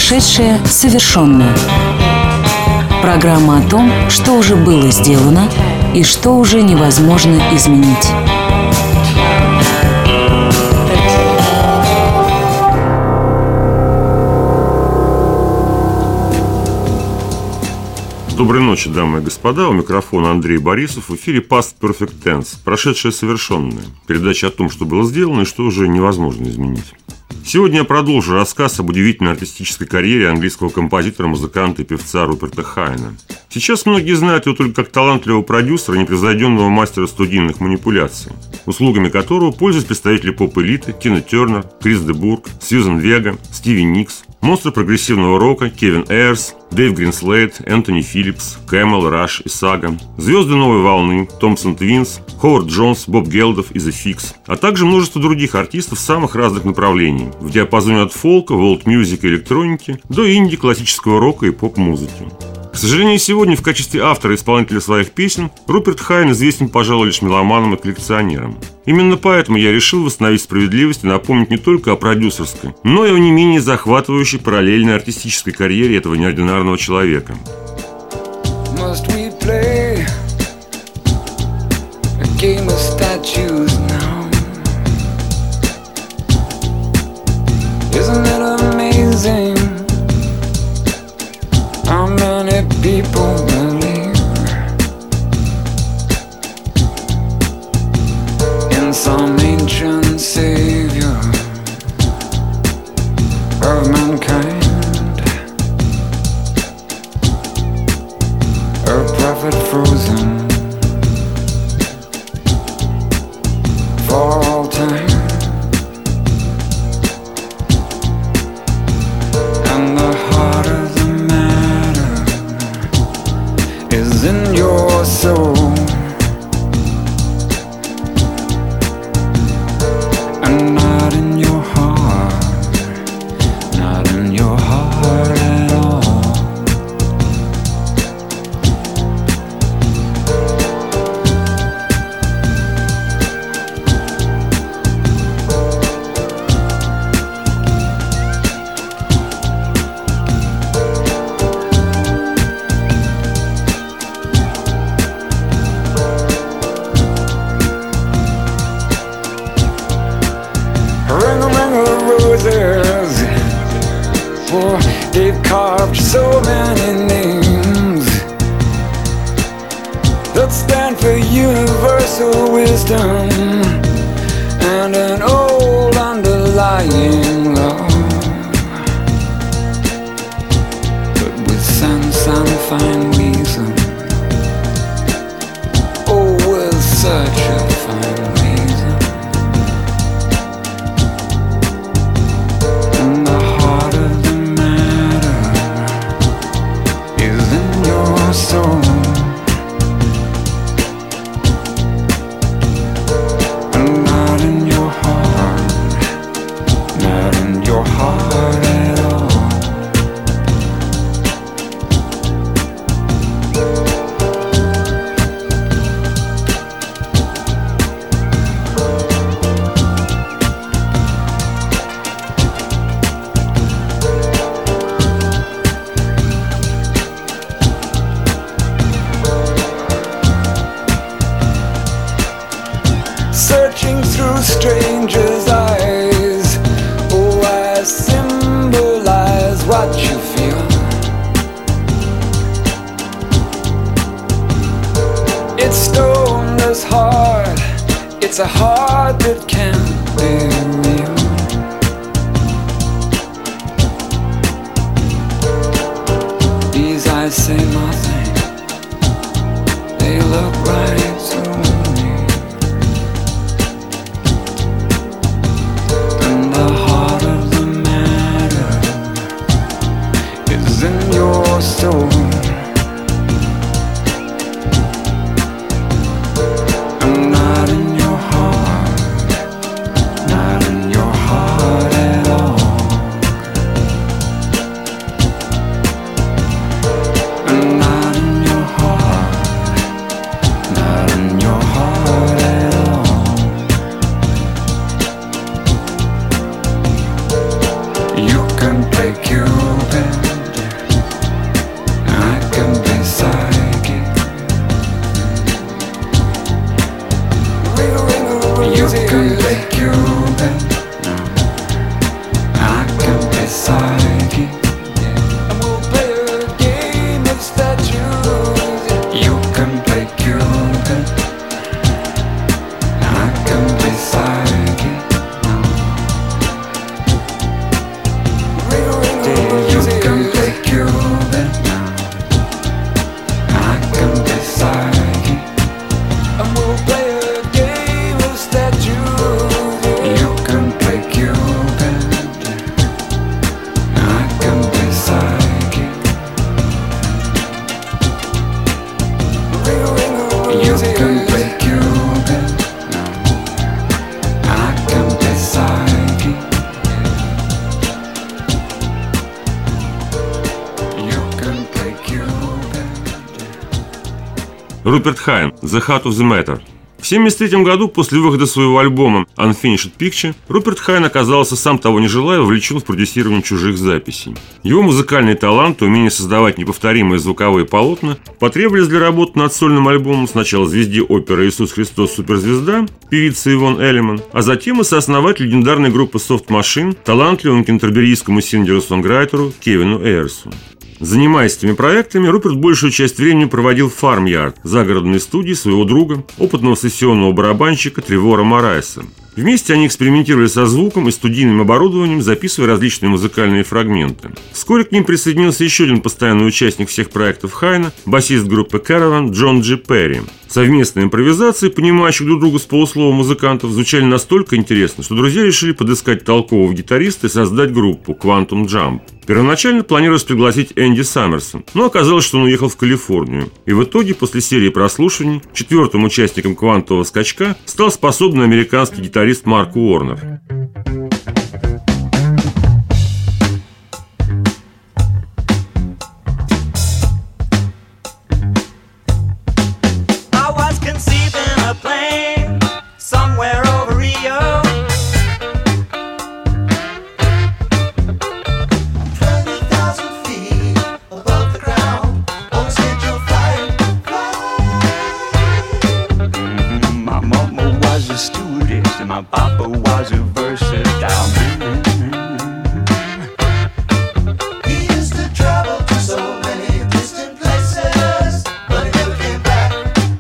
Прошедшее совершенное. Программа о том, что уже было сделано и что уже невозможно изменить. Доброй ночи, дамы и господа. У микрофона Андрей Борисов. В эфире Past Perfect Tense. Прошедшее совершенное. Передача о том, что было сделано и что уже невозможно изменить. Сегодня я продолжу рассказ об удивительной артистической карьере английского композитора, музыканта и певца Руперта Хайна. Сейчас многие знают его только как талантливого продюсера, непревзойденного мастера студийных манипуляций, услугами которого пользуются представители поп-элиты Тина Тернер, Крис де Бург, Сьюзен Вега, Стиви Никс, монстры прогрессивного рока Кевин Эйрс, Дэйв Гринслейд, Энтони Филлипс, Кэмел, Раш и Сага, звезды новой волны Томпсон Твинс, Ховард Джонс, Боб Гелдов и The Fix, а также множество других артистов самых разных направлений, в диапазоне от фолка, волт-мьюзика и электроники до инди, классического рока и поп-музыки. К сожалению, сегодня в качестве автора и исполнителя своих песен Руперт Хайн известен, пожалуй, лишь меломанам и коллекционерам. Именно поэтому я решил восстановить справедливость и напомнить не только о продюсерской, но и о не менее захватывающей параллельной артистической карьере этого неординарного человека. People believe in some ancient savior of mankind, a prophet frozen for all time. And the heart of the matter is in your soul, and not in your heart, not in your heart at all. For they've carved so many names that stand for universal wisdom and an old underlying law. But with sense and fine reason, oh, with such a fine reason, and the heart of the matter is in your soul, and not in your heart, not in your heart at all. Searching through strangers' eyes, oh, I symbolize what you feel. It's stone, this heart, it's a heart that can't be real. These eyes say nothing, they look right through me. Soul, and not in your heart, not in your heart at all, and not in your heart, not Руперт Хайн «The Heart of the Matter». В 1973 году, после выхода своего альбома Unfinished Picture, Руперт Хайн оказался, сам того не желая, вовлечен в продюсирование чужих записей. Его музыкальный талант и умение создавать неповторимые звуковые полотна потребовались для работы над сольным альбомом сначала звезде оперы «Иисус Христос. Суперзвезда», певице Ивон Эллиман, а затем и сооснователь легендарной группы Soft Machine, талантливому кентерберийскому сингеру-сонграйтеру Кевину Эйрсу. Занимаясь этими проектами, Руперт большую часть времени проводил в Farm Yard, загородной студии своего друга, опытного сессионного барабанщика Тревора Морайса. Вместе они экспериментировали со звуком и студийным оборудованием, записывая различные музыкальные фрагменты. Вскоре к ним присоединился еще один постоянный участник всех проектов Хайна, басист группы Caravan Джон Джи Перри. Совместные импровизации, понимающих друг друга с полуслова музыкантов, звучали настолько интересно, что друзья решили подыскать толкового гитариста и создать группу Quantum Jump. Первоначально планировалось пригласить Энди Саммерса, но оказалось, что он уехал в Калифорнию. И в итоге, после серии прослушиваний, четвертым участником квантового скачка стал способный американский гитарист Марк Уорнер. My papa was a versatile man. He used to travel to so many distant places, but he never came back.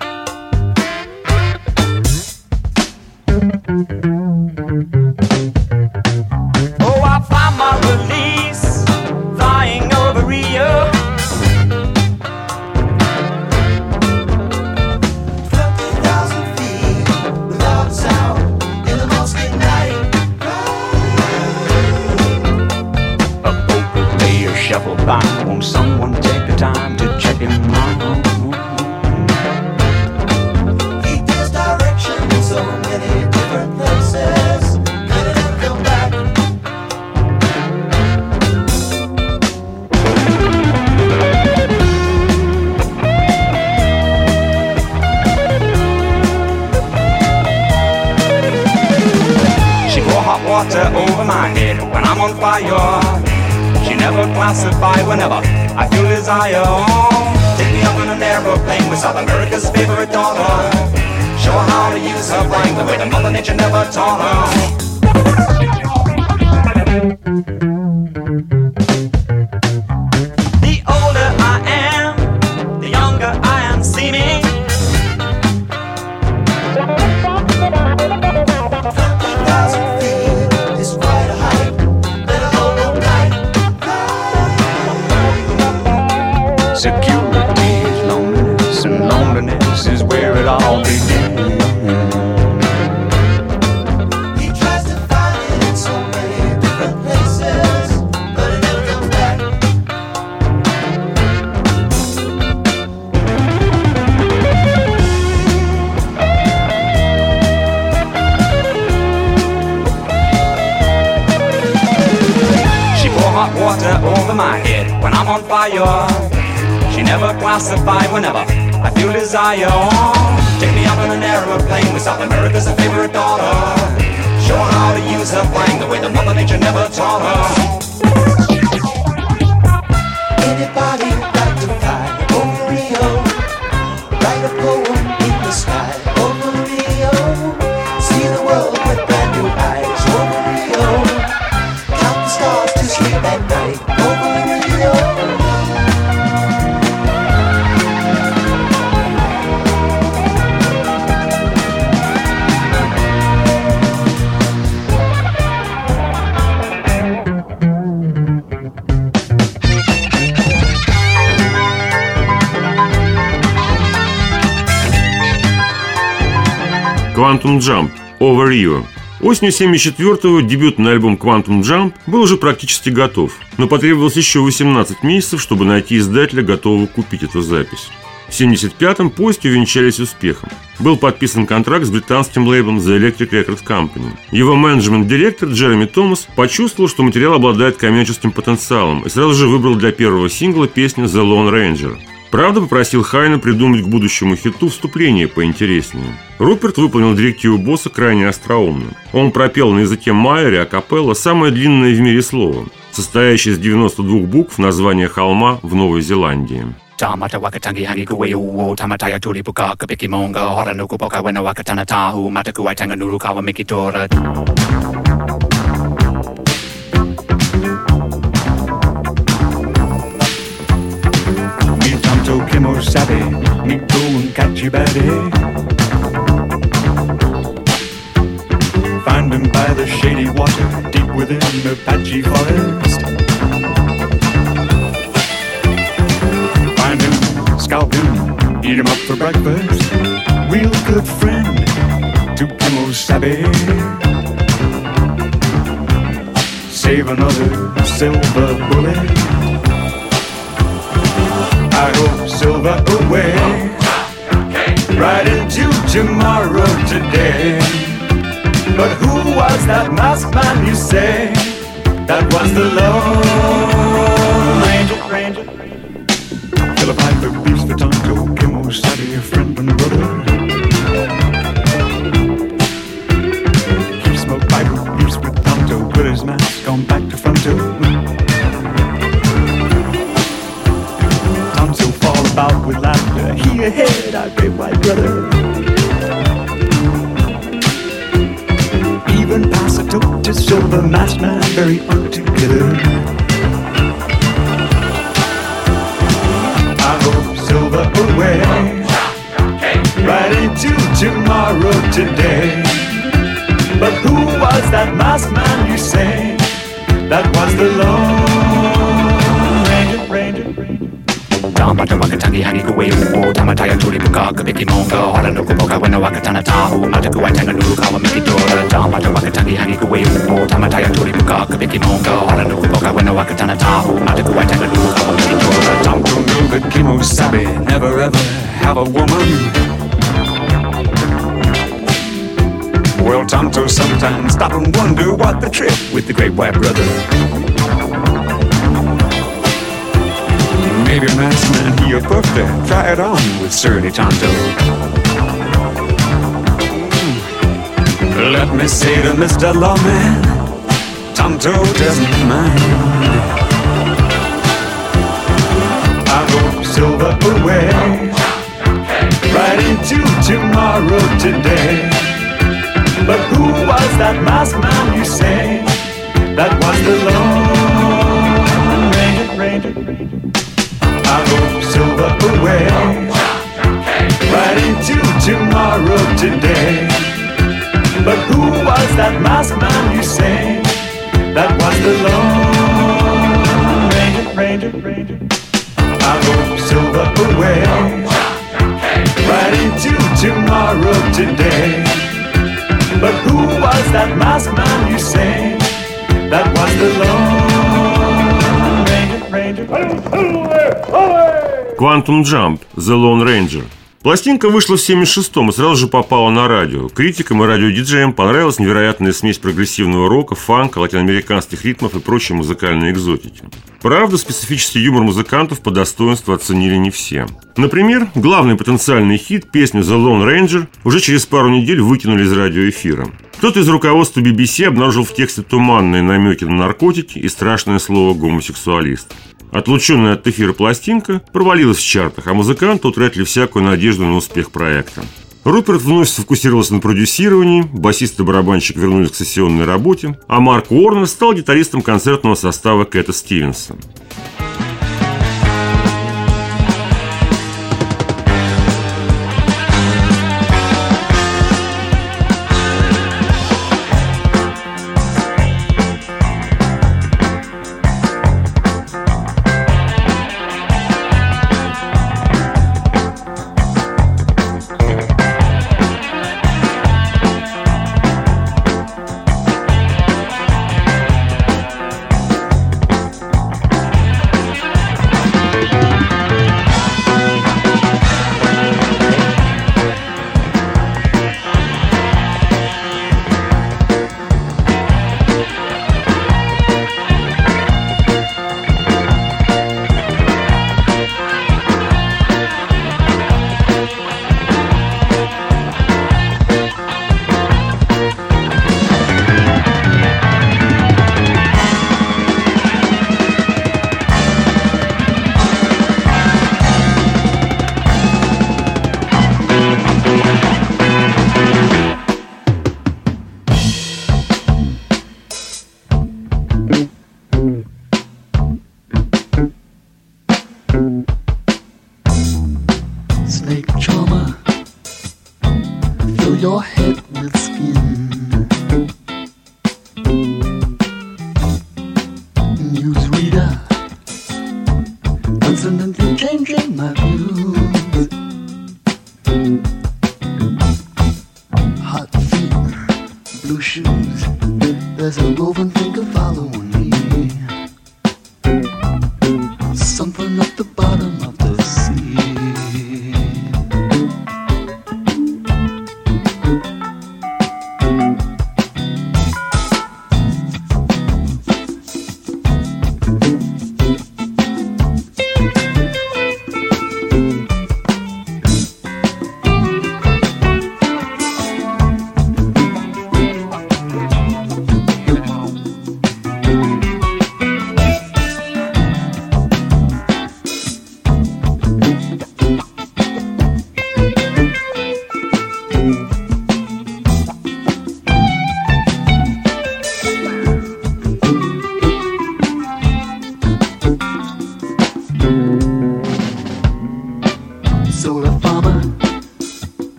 Oh, I found my release flying over Rio. 20,000 feet without sound. Shuffle by, won't someone take the time to check him out? He gives direction in so many different places, but he never come back. She pour hot water over my head when I'm on fire. She never classify whenever I feel desire. Take me up on an aeroplane with South America's favorite daughter. Show her how to use her brain the way that Mother Nature never taught her. The older I am, the younger I am seeming. 20,000 feet is quite a height. Better hold on tight. Security is loneliness, and loneliness is where it all began. He tries to find it in so many different places, but it never comes back. She pour hot water over my head when I'm on fire. She never classified whenever I feel desire. Take me up in an aeroplane with South America's a favorite daughter. Show her how to use her brain the way that Mother Nature never taught her. Anybody like to fly over Rio? Write a poem in the sky over Rio. See the world with brand new eyes over Rio. Count the stars to sleep at night over Rio. Quantum Jump Over Rio. Осенью 1974-го дебютный альбом Quantum Jump был уже практически готов, но потребовалось еще 18 месяцев, чтобы найти издателя, готового купить эту запись. В 1975-м поиски увенчались успехом. Был подписан контракт с британским лейблом The Electric Record Company. Его менеджмент-директор Джереми Томас почувствовал, что материал обладает коммерческим потенциалом, и сразу же выбрал для первого сингла песню The Lone Ranger. Правда, попросил Хайна придумать к будущему хиту вступление поинтереснее. Руперт выполнил директиву босса крайне остроумно. Он пропел на языке майори акапелла самое длинное в мире слово, состоящее из 92 букв названия холма в Новой Зеландии. Tamata wakatangi hangi kuwe uo tamataya tuli puka kapiki monga hora nuku poka wena wakatana tahu mataku waitanga nuru kawa mikitora. Mi tanto kimo sabe mi go and catch you bade. Find him by the shady water deep within the patchy forest. Scalp him, eat him up for breakfast. Real good friend to Kimo Sabe. Save another silver bullet. I hope silver away. Right into tomorrow today. But who was that masked man you say? That was the Lone Ranger. Fill a pipe of beefs for Tonto, Kimo Sabe, a friend and brother. He smoked pipe of beefs with Tonto, put his mask on back to fronto. Tonto fall about with laughter. He ahead, our great white brother. Even pass a toke to Silver Masked Man, very altogether. Silver away, right into tomorrow today. But who was that masked man you say? That was the Lone Ranger. Tamata wakatangi hangi kuwe uo tamataya tuli puka kapiki monga hora nuku poka wena wakatana tahu mataku waitanga nuru kawa mikitora. Tamata wakatangi hangi kuwe uo tamataya tuli puka kapiki monga hora nuku poka wena wakatana tahu mataku waitanga nuru kawa mikitora. Tonto knew that Kimo Sabe never ever have a woman. Well, Tonto sometimes stop and wonder what the trip with the great white brother. Maybe masked man, he a birthday. Try it on with surly Tonto. Let me say to Mr. Lawman, Tonto doesn't mind. I hope silver away, right into tomorrow today. But who was that masked man you say? That was the Lone Ranger. I hope silver away, right into tomorrow today. But who was that masked man you say? That was the Lone Ranger. I hope silver away, right into tomorrow today. But who was that masked man you say? That was the Lone Ranger. Quantum Jump, The Lone Ranger. Пластинка вышла в 1976-м и сразу же попала на радио. Критикам и радиодиджеям понравилась невероятная смесь прогрессивного рока, фанка, латиноамериканских ритмов и прочей музыкальной экзотики. Правда, специфический юмор музыкантов по достоинству оценили не все. Например, главный потенциальный хит, песню «The Lone Ranger», уже через пару недель выкинули из радиоэфира. Кто-то из руководства BBC обнаружил в тексте туманные намеки на наркотики и страшное слово «гомосексуалист». Отлученная от эфира пластинка провалилась в чартах, а музыканты утратили всякую надежду на успех проекта. Руперт вновь сфокусировался на продюсировании, басист и барабанщик вернулись к сессионной работе, а Марк Уорнер стал гитаристом концертного состава Кэта Стивенса. your head with skin. Use reader, constantly changing my views. Hot feet, blue shoes. There's a roving finger following me. Something at the bottom of the sea.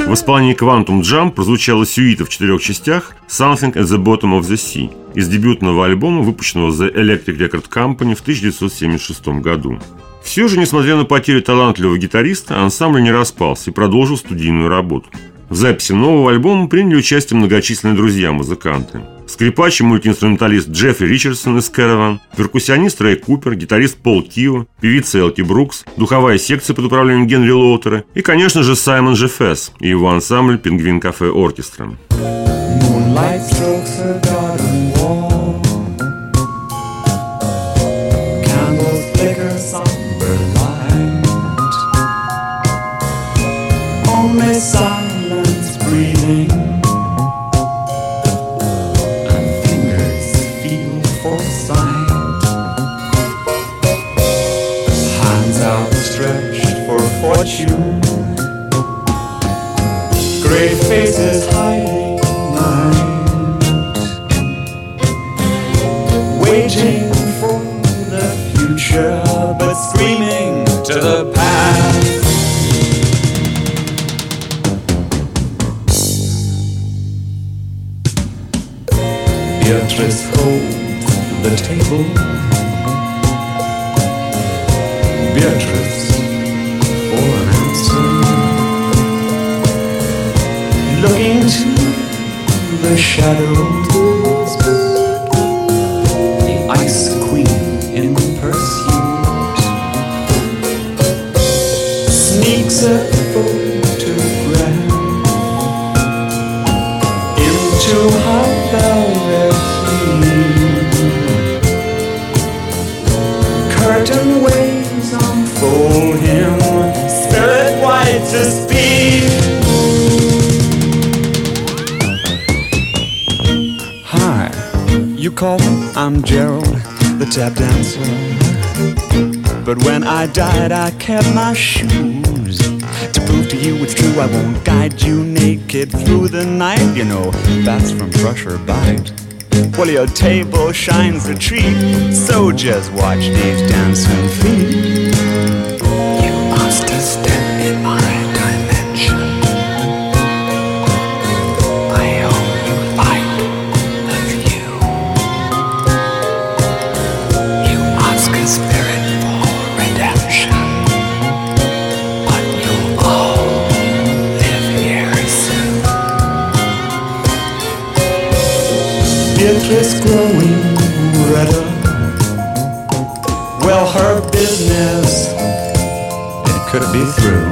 В исполнении Quantum Jump прозвучала сюита в 4 частях «Something at the Bottom of the Sea» из дебютного альбома, выпущенного The Electric Record Company в 1976 году. Все же, несмотря на потерю талантливого гитариста, ансамбль не распался и продолжил студийную работу. В записи нового альбома приняли участие многочисленные друзья-музыканты. Скрипач и мультиинструменталист Джеффри Ричардсон из Caravan, перкуссионист Рэй Купер, гитарист Пол Кио, певица Элки Брукс, духовая секция под управлением Генри Лоутера и, конечно же, Саймон Же Фесс и его ансамбль «Пингвин Кафе Оркестра». Silence breathing and fingers feel for sight, hands outstretched for fortune, grey faces hiding night, waiting for the future but screaming to the past. Beatrice holds the table. Beatrice for an answer, looking to the shadows. The Ice Queen in pursuit sneaks a photograph into her velvet. Curtain waves unfold him, spirit white to speak. Hi, you call me? I'm Gerald, the tap dancer. But when I died, I kept my shoes. To prove to you it's true, I won't guide you naked through the night. You know, that's from Brush or Bite. Well, your table shines a treat, so just watch these dancing feet. You must have stepped in my dimension. I owe you light of you. You ask a spirit for redemption, but you'll all live here soon. Beatrice growing redder. Well, her business, it could be through.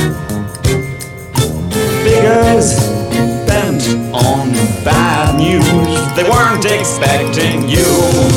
Figures bent on bad news. They weren't expecting you.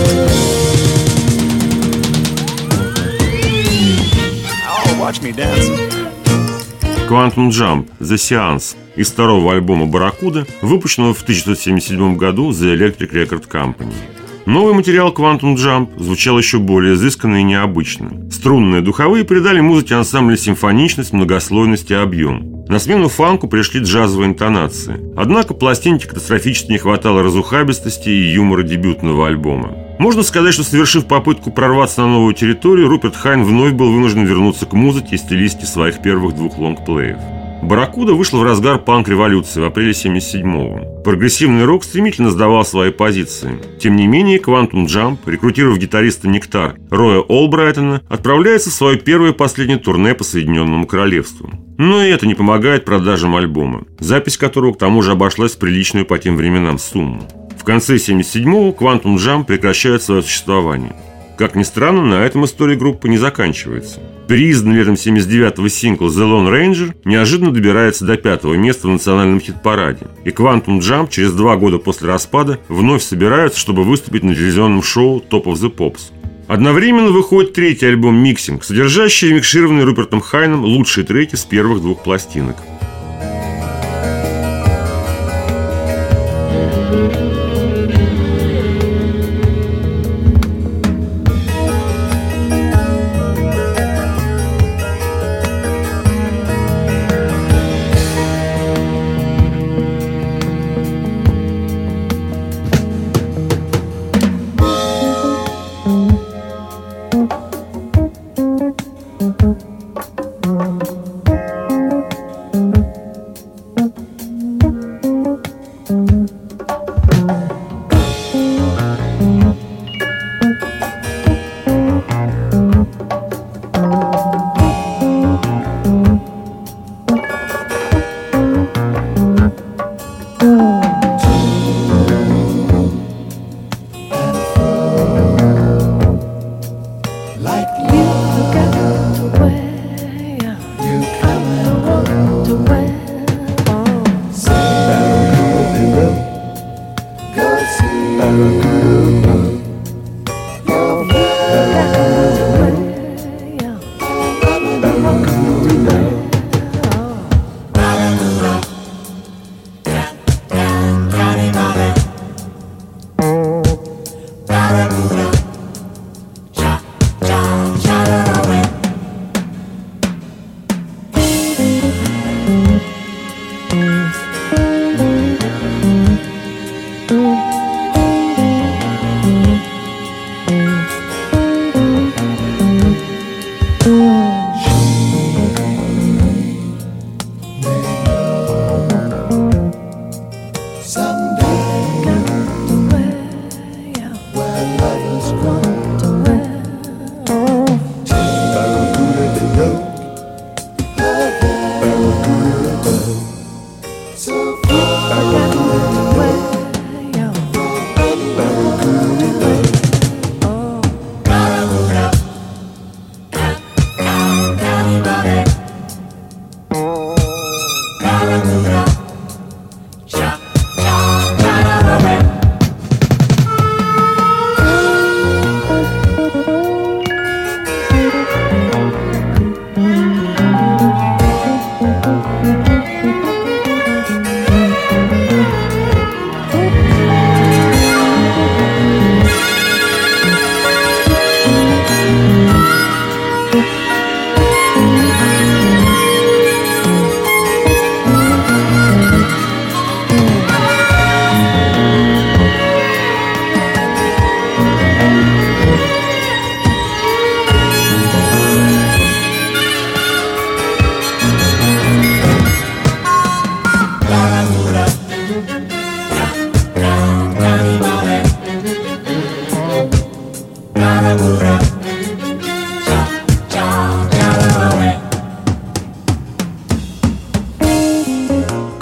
Oh, watch me dance. Quantum Jump – The Seance из второго альбома «Барракуда», выпущенного в 1977 году The Electric Record Company. Новый материал Quantum Jump звучал еще более изысканно и необычно. Струнные духовые придали музыке ансамбля симфоничность, многослойность и объем. На смену фанку пришли джазовые интонации. Однако пластинке катастрофически не хватало разухабистости и юмора дебютного альбома. Можно сказать, что, совершив попытку прорваться на новую территорию, Руперт Хайн вновь был вынужден вернуться к музыке и стилистике своих первых двух лонгплеев. «Барракуда» вышла в разгар панк-революции в апреле 1977-го. Прогрессивный рок стремительно сдавал свои позиции. Тем не менее, Quantum Jump, рекрутировав гитариста «Нектар» Роя Олбрайтона, отправляется в свое первое и последнее турне по Соединенному Королевству. Но и это не помогает продажам альбома, запись которого к тому же обошлась в приличную по тем временам сумму. В конце 1977-го Quantum Jump прекращает свое существование. Как ни странно, на этом история группы не заканчивается. Переизданный летом 1979-го сингл «The Lone Ranger» неожиданно добирается до 5-го места в национальном хит-параде. И Quantum Jump через 2 года после распада вновь собираются, чтобы выступить на телевизионном шоу Top of the Pops. Одновременно выходит третий альбом «Миксинг», содержащий микшированные Рупертом Хайном лучшие треки с первых 2 пластинок.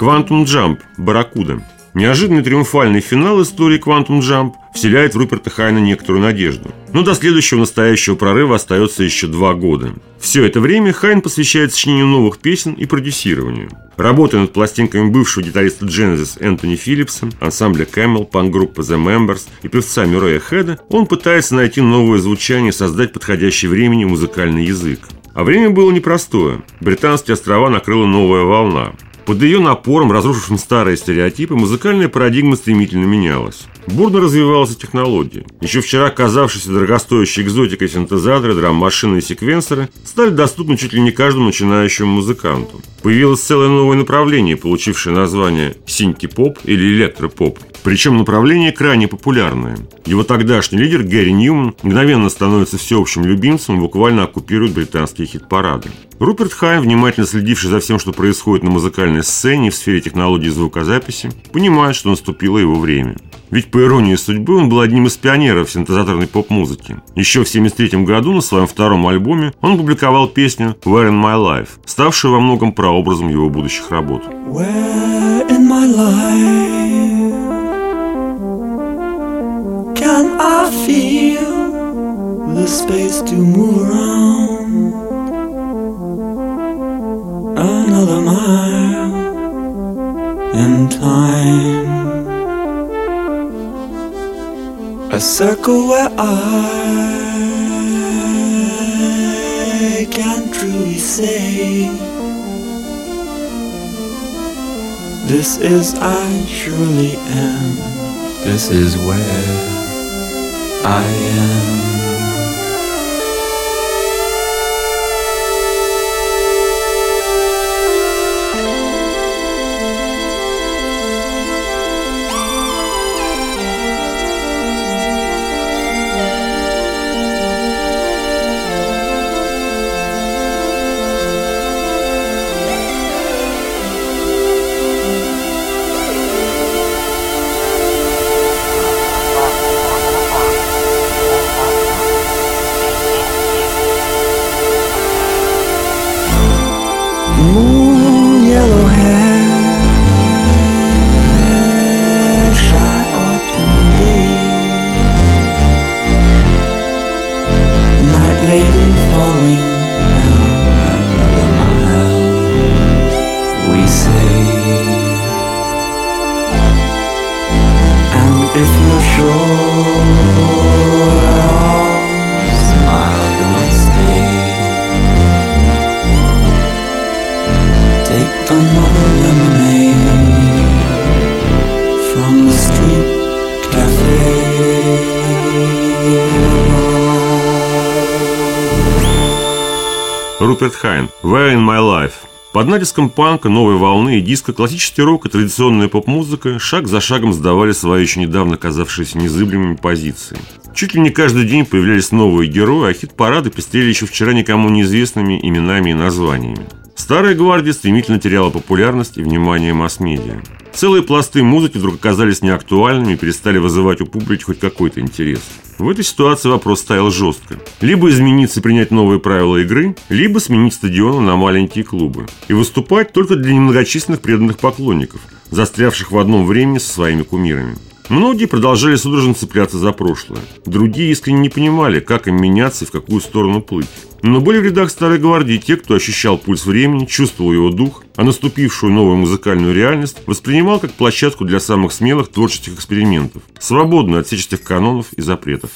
Quantum Jump, Барракуда. Неожиданный триумфальный финал истории Quantum Jump вселяет в Руперта Хайна некоторую надежду. Но до следующего настоящего прорыва остается еще 2 года. Все это время Хайн посвящает сочинению новых песен и продюсированию. Работая над пластинками бывшего гитариста Genesis Энтони Филлипса, ансамбля Camel, панк-группы The Members и певца Мюррея Хеда, он пытается найти новое звучание и создать подходящий времени музыкальный язык. А время было непростое. Британские острова накрыла новая волна. Под ее напором, разрушившим старые стереотипы, музыкальная парадигма стремительно менялась. Бурно развивалась технология. Еще вчера казавшиеся дорогостоящей экзотикой синтезаторы, драм-машины и секвенсоры стали доступны чуть ли не каждому начинающему музыканту. Появилось целое новое направление, получившее название синти-поп или электропоп. Причем направление крайне популярное. Его тогдашний лидер Гэри Ньюман мгновенно становится всеобщим любимцем и буквально оккупирует британские хит-парады. Руперт Хайн, внимательно следивший за всем, что происходит на музыкальной сцене и в сфере технологий звукозаписи, понимает, что наступило его время. Ведь, по иронии судьбы, он был одним из пионеров синтезаторной поп-музыки. Еще в 1973 году на своем втором альбоме он опубликовал песню «Where in my life», ставшую во многом прообразом его будущих работ. Where in my life can I feel the space to move around? Another mile in time, a circle where I can truly say, this is I surely am, this is where I am. Moon yellow hair, shy autumn day, night lady falling down another mile, we say. And if you're sure, smile, don't stay. Take another lemonade from the street cafe. Руперт Хайн, «Where in my life». Под натиском панка, новой волны и диска классический рок и традиционная поп-музыка шаг за шагом сдавали свои еще недавно казавшиеся незыблемыми позиции. Чуть ли не каждый день появлялись новые герои, а хит-парады пестрели еще вчера никому неизвестными именами и названиями. Старая гвардия стремительно теряла популярность и внимание масс-медиа. Целые пласты музыки вдруг оказались неактуальными и перестали вызывать у публики хоть какой-то интерес. В этой ситуации вопрос стоял жестко. Либо измениться и принять новые правила игры, либо сменить стадионы на маленькие клубы. И выступать только для немногочисленных преданных поклонников, застрявших в одном времени со своими кумирами. Многие продолжали судорожно цепляться за прошлое. Другие искренне не понимали, как им меняться и в какую сторону плыть. Но были в рядах Старой гвардии те, кто ощущал пульс времени, чувствовал его дух, а наступившую новую музыкальную реальность воспринимал как площадку для самых смелых творческих экспериментов, свободную от всяческих канонов и запретов.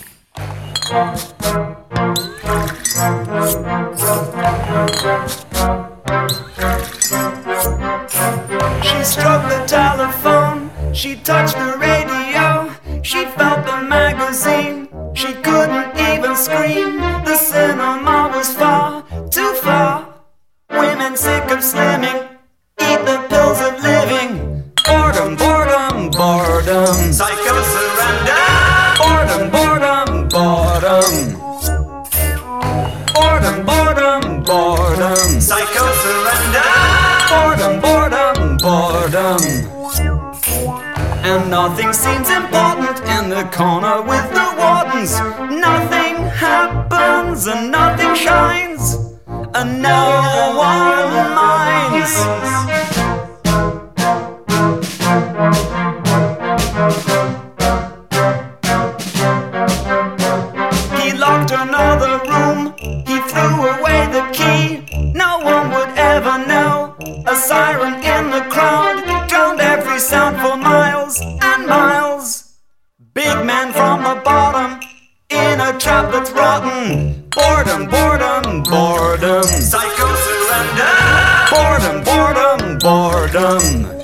She touched the radio, she felt the magazine. She couldn't even scream, the cinema was far, too far. Women sick of slimming, eat the pills of living. Boredom, boredom, boredom, psycho surrender. Boredom, boredom, boredom. Boredom, boredom, boredom, psycho surrender. Boredom, boredom, boredom. And nothing seems important in the corner with the wardens. Nothing happens and nothing shines, and no one minds. A siren in the crowd drowned every sound for miles and miles. Big man from the bottom in a trap that's rotten. Boredom, boredom, boredom. Psycho surrender. Boredom, boredom, boredom.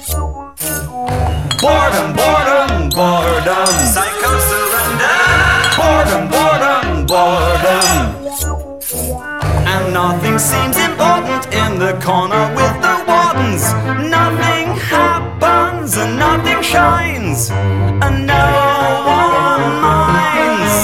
Boredom, boredom, boredom. Psycho surrender. Boredom, boredom, boredom. And nothing seems important in the corner with the wardens. Nothing happens and nothing shines, and no one minds.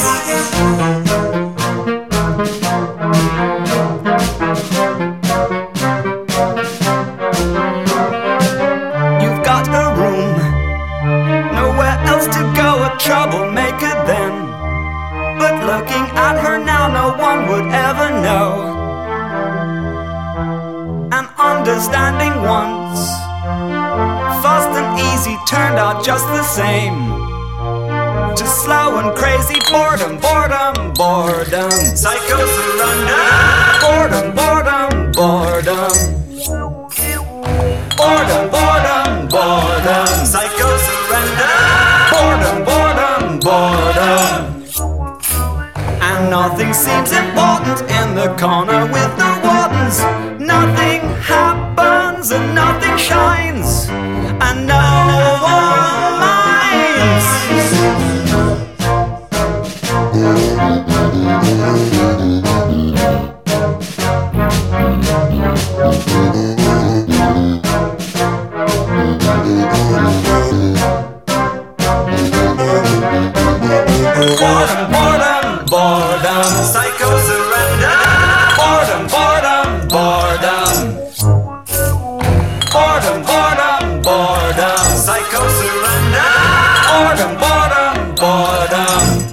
You've got a room, nowhere else to go, a troublemaker then. But looking at her now, no one would ever know. And understanding once, fast and easy turned out just the same. To slow and crazy boredom, boredom, boredom. Psycho surrender. Boredom, boredom, boredom. Boredom, boredom, boredom. Psycho surrender. Boredom, boredom, boredom. And nothing seems important in the corner with the wardens. Nothing happens and nothing shines, and no one minds. Boredom, boredom, boredom. Psycho surrender. Boredom, boredom, boredom. Boredom, boredom, boredom. Psycho surrender. Boredom, boredom, boredom.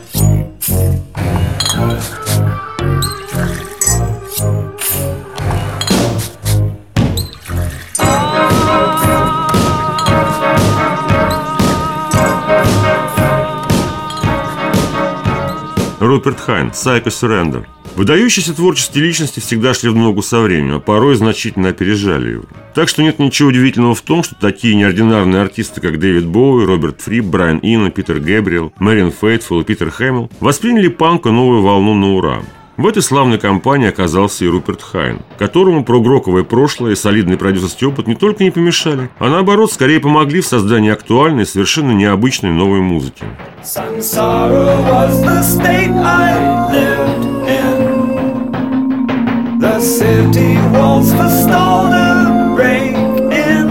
Руперт Хайн, Psycho Surrender. Выдающиеся творческие личности всегда шли в ногу со временем, а порой значительно опережали его. Так что нет ничего удивительного в том, что такие неординарные артисты, как Дэвид Боуи, Роберт Фрип, Брайан Ино, Питер Гэбриэл, Мэриан Фейтфул и Питер Хэмилл восприняли панка новую волну на ура. В этой славной компании оказался и Руперт Хайн, которому прогроковое прошлое и солидный продюсерский опыт не только не помешали, а наоборот, скорее помогли в создании актуальной и совершенно необычной новой музыки. Samsara was the state I lived in. The city walls forestalled a break in.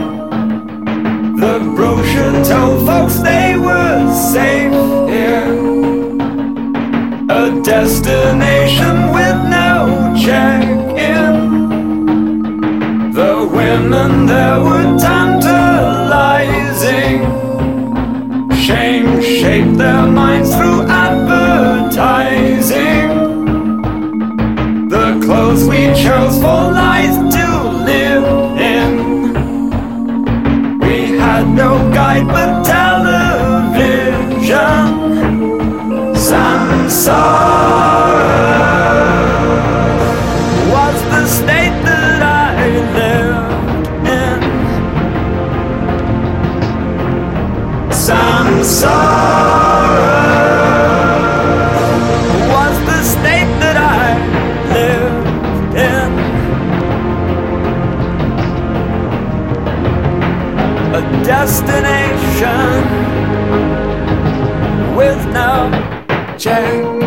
The brochure told folks they were safe here. A destination with no check-in. The women there were tantalizing. Shame shaped their minds through advertising. The clothes we chose for lies to live in. We had no guide but television. Samsara was the state that I lived in. Samsara was the state that I lived in. A destination with no check-in.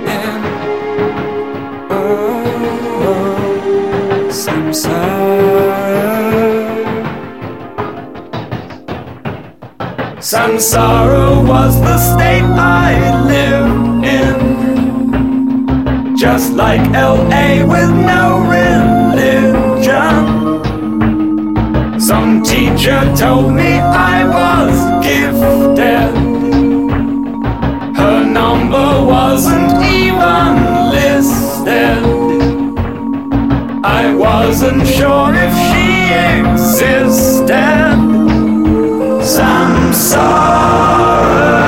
Samsara was the state I lived in. Just like L.A. with no religion. Some teacher told me I was gifted. Her number wasn't even listed. I wasn't sure if she existed. Samsara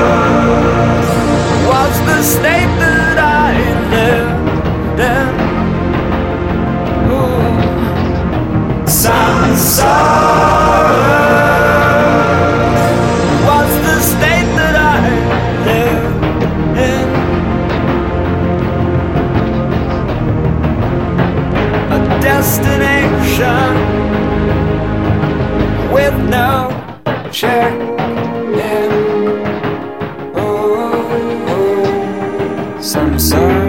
was the state that I lived in. Ooh. What's the state that I live in? A destination with no check-in. Samsara.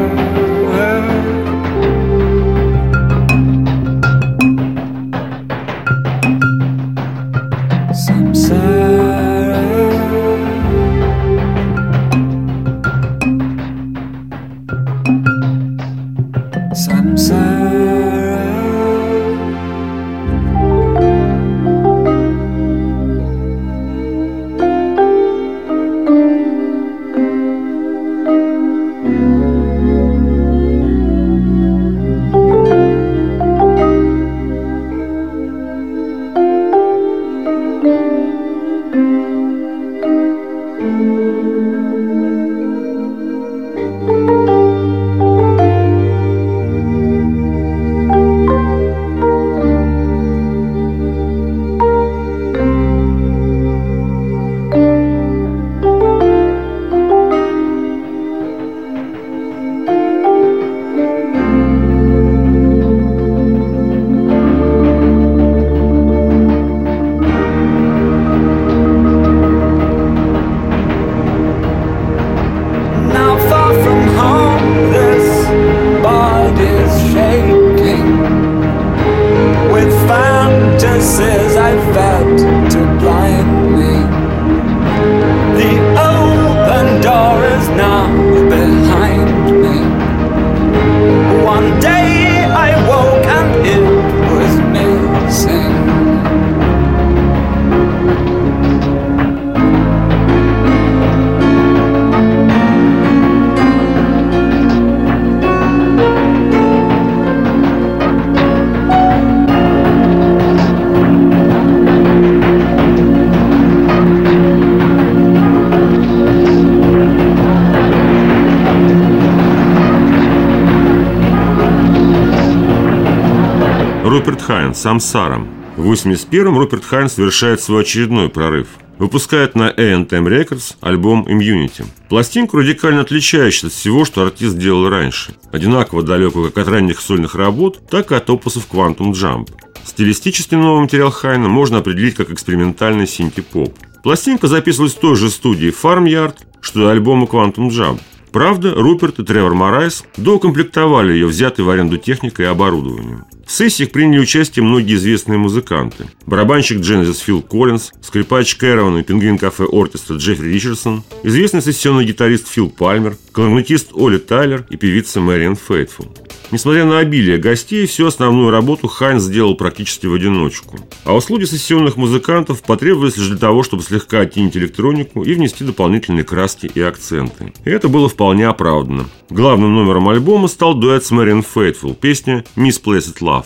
Руперт Хайнс, «Самсара». В 1981-м Руперт Хайнс совершает свой очередной прорыв. Выпускает на A&M Records альбом Immunity. Пластинку, радикально отличающуюся от всего, что артист делал раньше. Одинаково далекую как от ранних сольных работ, так и от опусов Quantum Jump. Стилистически новый материал Хайна можно определить как экспериментальный синти-поп. Пластинка записывалась в той же студии Farmyard, что и альбомы Quantum Jump. Правда, Руперт и Тревор Морайс доукомплектовали ее взятой в аренду техникой и оборудованием. В сессиях приняли участие многие известные музыканты. Барабанщик Genesis Фил Коллинз, скрипач Кэрован и Пингвин Кафе Оркестра Джеффри Ричардсон, известный сессионный гитарист Фил Пальмер, кларнетист Оли Тайлер и певица Мэриан Фейтфул. Несмотря на обилие гостей, всю основную работу Хайнс сделал практически в одиночку. А услуги сессионных музыкантов потребовались лишь для того, чтобы слегка оттенить электронику и внести дополнительные краски и акценты. И это было вполне оправдано. Главным номером альбома стал дуэт с Мэриан Фейтфул, песня «Misplaced Love».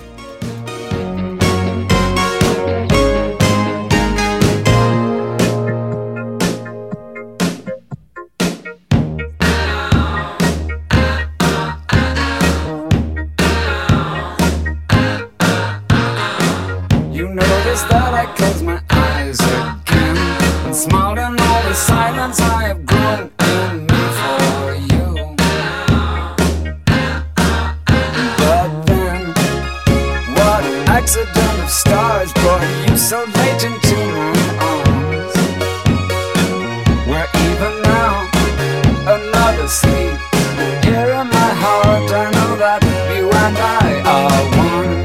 That I close my eyes again and smiled in all the silence I have grown in me for you. But then, what accident of stars brought you so late into my arms? Where even now, another sleep. Here in my heart, I know that you and I are one.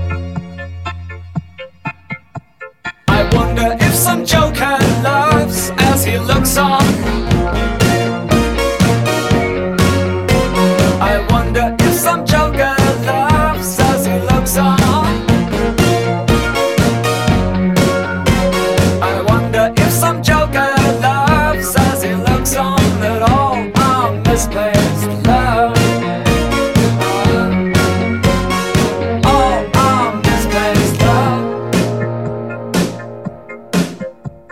I wonder if some joker loves as he looks on. I wonder if some joker loves as he looks on. I wonder if some joker loves as he looks on. That all our misplaced love, all our misplaced love.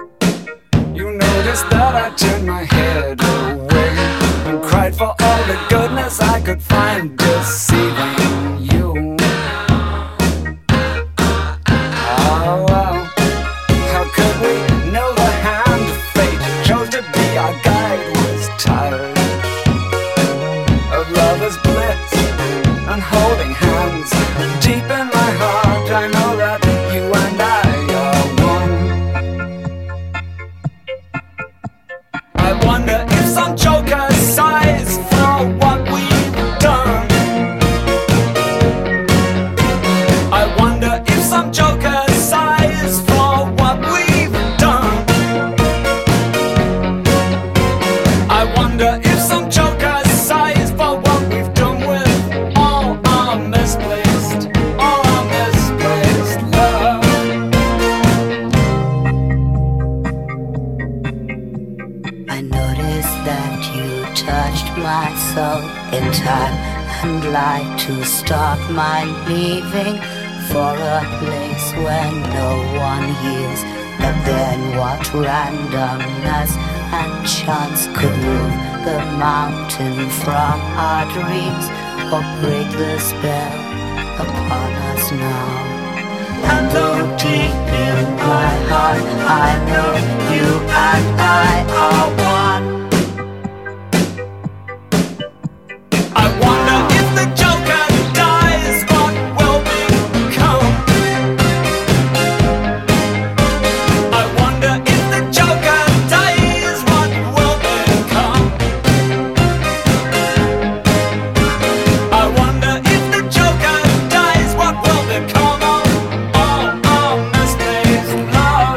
and lie to stop my leaving for a place where no one hears. But then what randomness and chance could move the mountain from our dreams or break the spell upon us now? And though deep in my heart I know you and I are one, I wonder if the Joker dies, what will become? I wonder if the Joker dies, what will become? I wonder if the Joker dies, what will become of all mistakes, love?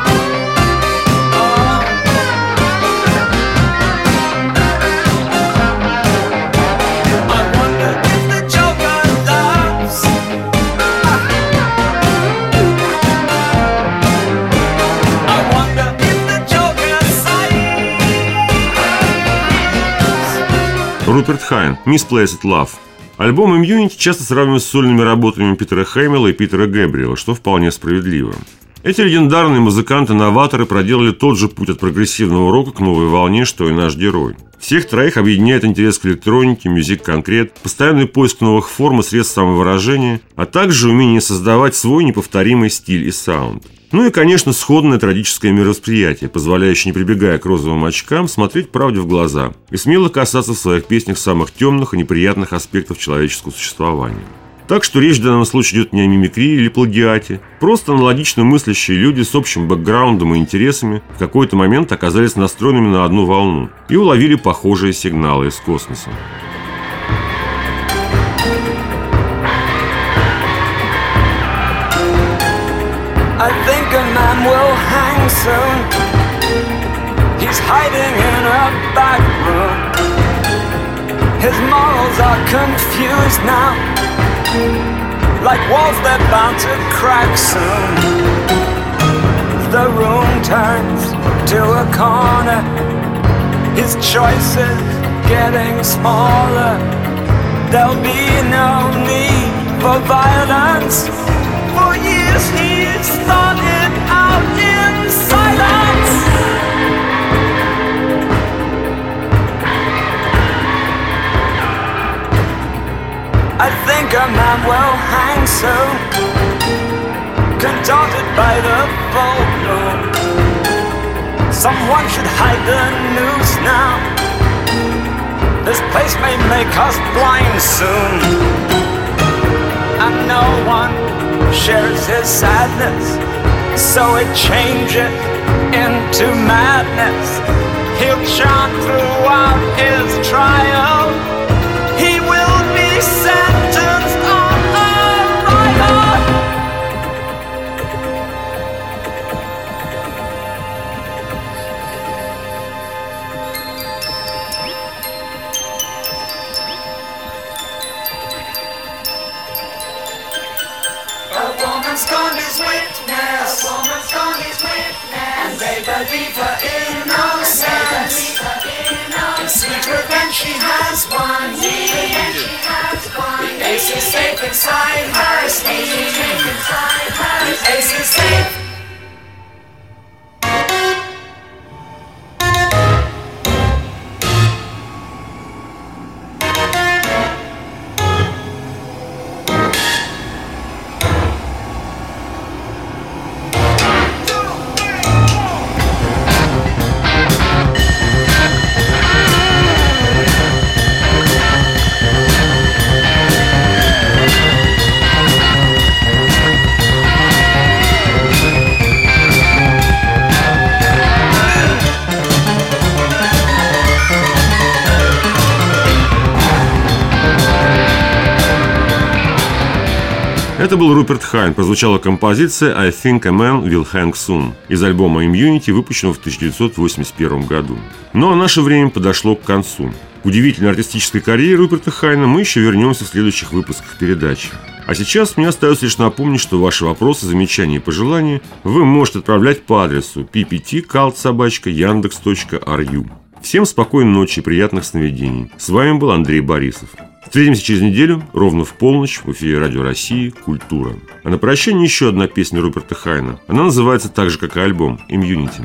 I wonder if the Joker loves. I wonder if the Joker sighs. Руперт Хайн, Misplaced Love. Альбом Immunity часто сравнивают с сольными работами Питера Хэмилла и Питера Гэбриэла, что вполне справедливо. Эти легендарные музыканты-новаторы проделали тот же путь от прогрессивного рока к новой волне, что и наш герой. Всех троих объединяет интерес к электронике, мюзик-конкрет, постоянный поиск новых форм и средств самовыражения, а также умение создавать свой неповторимый стиль и саунд. Ну и, конечно, сходное трагическое мировосприятие, позволяющее, не прибегая к розовым очкам, смотреть правде в глаза и смело касаться в своих песнях самых темных и неприятных аспектов человеческого существования. Так что речь в данном случае идет не о мимикрии или плагиате. Просто аналогично мыслящие люди с общим бэкграундом и интересами в какой-то момент оказались настроенными на одну волну и уловили похожие сигналы из космоса. I think a man will hang soon. He's hiding in a back room. His morals are confused now, like walls they're bound to crack soon. The room turns to a corner. His choices getting smaller. There'll be no need for violence. For years he's thought it out in silence. I think a man will hang soon, contorted by the full moon. Someone should hide the news now. This place may make us blind soon. And no one shares his sadness, so it changes into madness. He'll chant throughout his trial. He will be sentenced on arrival. A woman's gone his witness. A woman's gone his witness. And they believe her innocence. It's sweet revenge she has won. The ace is safe inside her sleeve. The ace is safe. Это был Руперт Хайн, прозвучала композиция «I think a man will hang soon» из альбома Immunity, выпущенного в 1981 году. Ну а наше время подошло к концу. К удивительной артистической карьере Руперта Хайна мы еще вернемся в следующих выпусках передачи. А сейчас мне остается лишь напомнить, что ваши вопросы, замечания и пожелания вы можете отправлять по адресу ppt@yandex.ru. Всем спокойной ночи и приятных сновидений. С вами был Андрей Борисов. Встретимся через неделю, ровно в полночь, в эфире Радио России «Культура». А на прощание еще одна песня Руперта Хайна. Она называется так же, как и альбом «Immunity».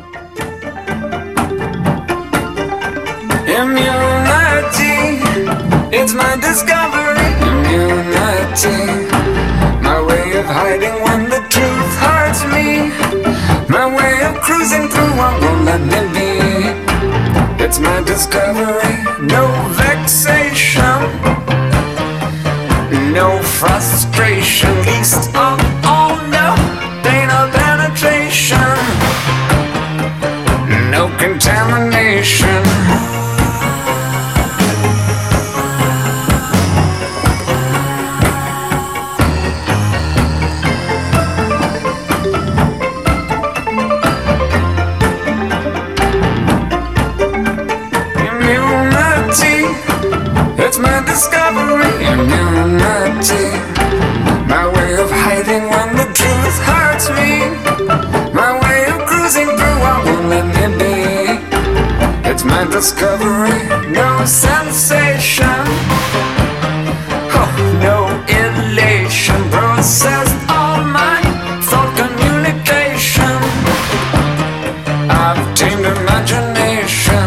Immunity, it's my discovery. Immunity, my way of hiding when the truth hurts me. My way of cruising through what won't let me be. It's my discovery, no vexation, no frustration, least of all, no pain or penetration, no contamination. It's my discovery, immunity, my way of hiding when the truth hurts me, my way of cruising through what won't let me be. It's my discovery, no sensation, oh, no elation, processed all my thought communication, I've tamed imagination.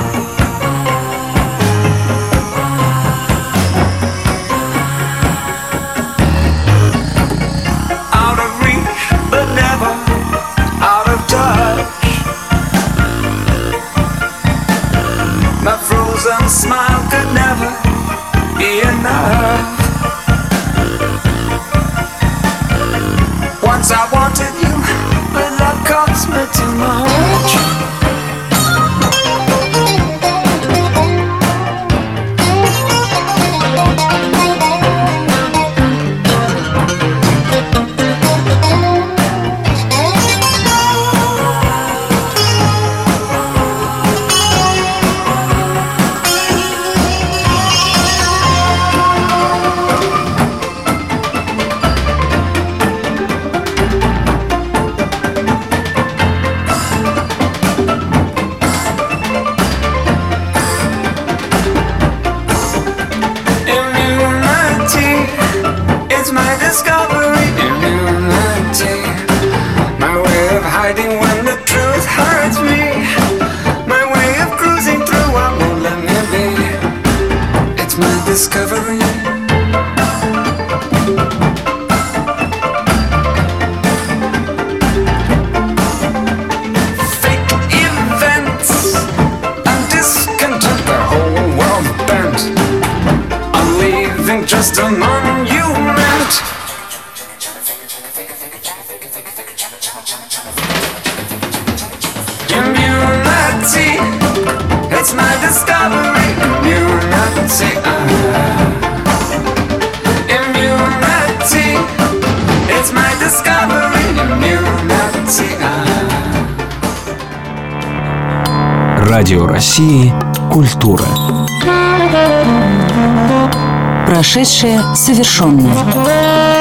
My frozen smile could never be enough. Once I wanted you, but love cost me too much. It's my discovery, immunity, my way of hiding when the truth hurts me, my way of cruising through what won't let me be. It's my discovery. Fake events and discontent, the whole world bent on leaving just a monument. Immunity, it's my discovery. Immunity, immunity, it's my discovery. Immunity. Радио России «Культура». Прошедшее совершенное.